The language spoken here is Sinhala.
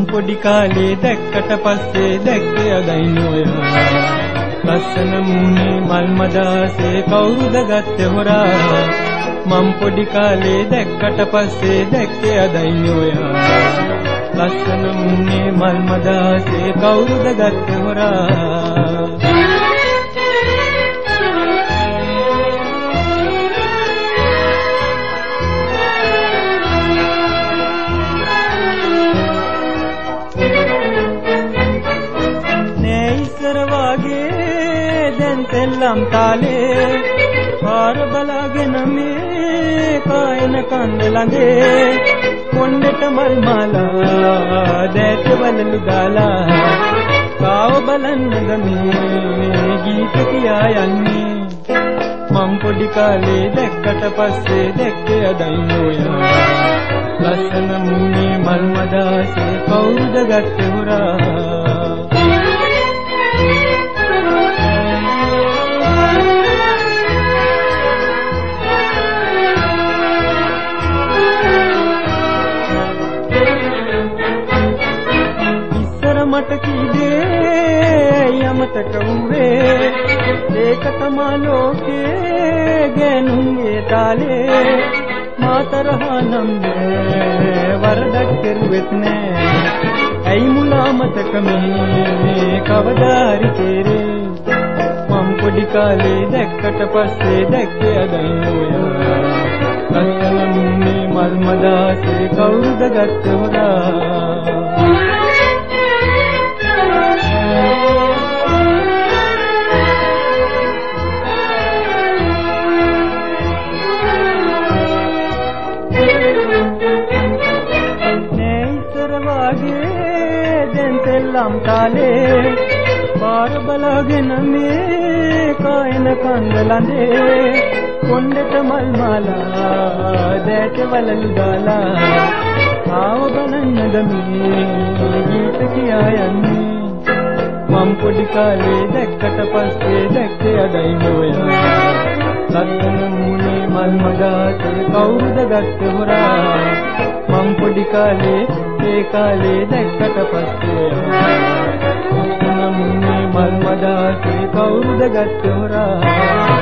පොඩි කාලේ දැක්කට පස්සේ දැක්කේ අදයි නොයා ලස්සන මුනේ මල් මදාසේ කවුරුද ගත්තේ හොරා මම් පොඩි කාලේ දැක්කට පස්සේ දැක්කේ අදයි නොයා ලස්සන මුනේ මල් මදාසේ කවුරුද ගත්තේ හොරා තෙල්ලම් තාලේ පාර බලාගෙන මේ කායන කන්ද ළඟේ කොණ්ඩට මල් මාලා දැට වලලු දාලා කාව බලන්නද මේ ගීත කියා යන්නේ මම් පොඩි කාලේ දැක්කට පස්සේ දැක්කේ අදයි නොයා ලස්සන මුනේ මල් මදාසේ කවුරුද ගත්තේ හොරා මට කීදේ යමතක වූවේ ඒක තමා ලෝකේ ගෑනුන්ගේ තාලේ මාතරහනම් වරදක් කෙරුවෙත් නෑ ඇයි මුලා මතක මේ කවදාරි තේරේ මම් පොඩි කාලේ දැක්කට පස්සේ දැක්කේ අදයි නොයා ලස්සන මුනේ මල් මදාසේ කවුරුද ගත්තේ හොරා තෙල්ලම් තාලේ පාර බලාගෙන මේ කායන කන්ද ළඟේ කොණ්ඩට මල් මාලා දැට වලලු දාලා ආව බලන්නද මේ ගීත කියා යන්නේ මම් පොඩි කාලේ දැක්කට පස්සේ දැක්කේ අදයි නොයා ලස්සන මුනේ මල් මදාසේ කවුරුද ගත්තේ හොරා මම් පොඩි කාලේ ඒ කාලේ දැක්කට පස්සේ ලස්සන මුනේ මල් මදාසේ කවුරුද ගත්තේ හොරා